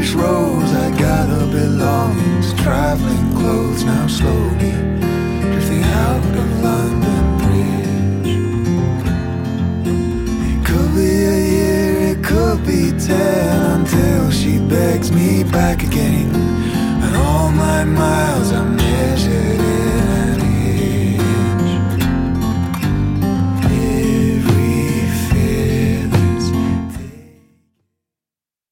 fresh rose. I gather belongings, traveling clothes, now slowly drifting out of London Bridge. It could be a year, it could be 10, until she begs me back again. And all my miles I'm